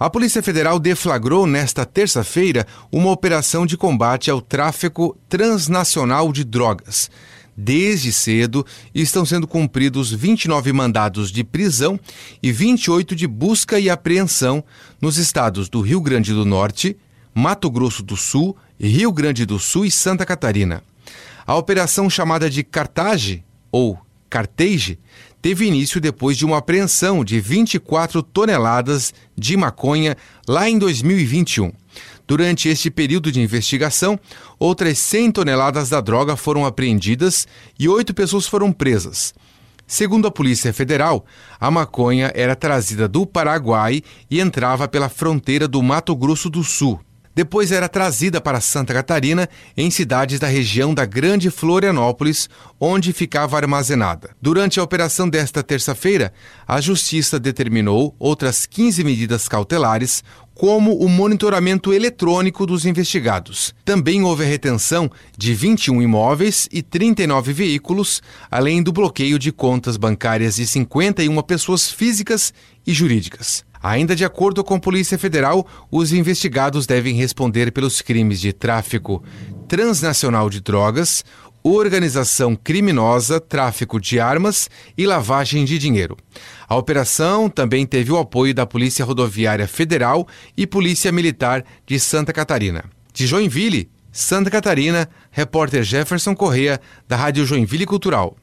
A Polícia Federal deflagrou nesta terça-feira uma operação de combate ao tráfico transnacional de drogas. Desde cedo estão sendo cumpridos 29 mandados de prisão e 28 de busca e apreensão nos estados do Rio Grande do Norte, Mato Grosso do Sul, Rio Grande do Sul e Santa Catarina. A operação chamada de Cartage, ou Cartage, teve início depois de uma apreensão de 24 toneladas de maconha lá em 2021. Durante este período de investigação, outras 100 toneladas da droga foram apreendidas e 8 pessoas foram presas. Segundo a Polícia Federal, a maconha era trazida do Paraguai e entrava pela fronteira do Mato Grosso do Sul. Depois era trazida para Santa Catarina, em cidades da região da Grande Florianópolis, onde ficava armazenada. Durante a operação desta terça-feira, a Justiça determinou outras 15 medidas cautelares, como o monitoramento eletrônico dos investigados. Também houve a retenção de 21 imóveis e 39 veículos, além do bloqueio de contas bancárias de 51 pessoas físicas e jurídicas. Ainda de acordo com a Polícia Federal, os investigados devem responder pelos crimes de tráfico transnacional de drogas, organização criminosa, tráfico de armas e lavagem de dinheiro. A operação também teve o apoio da Polícia Rodoviária Federal e Polícia Militar de Santa Catarina. De Joinville, Santa Catarina, repórter Jefferson Corrêa, da Rádio Joinville Cultural.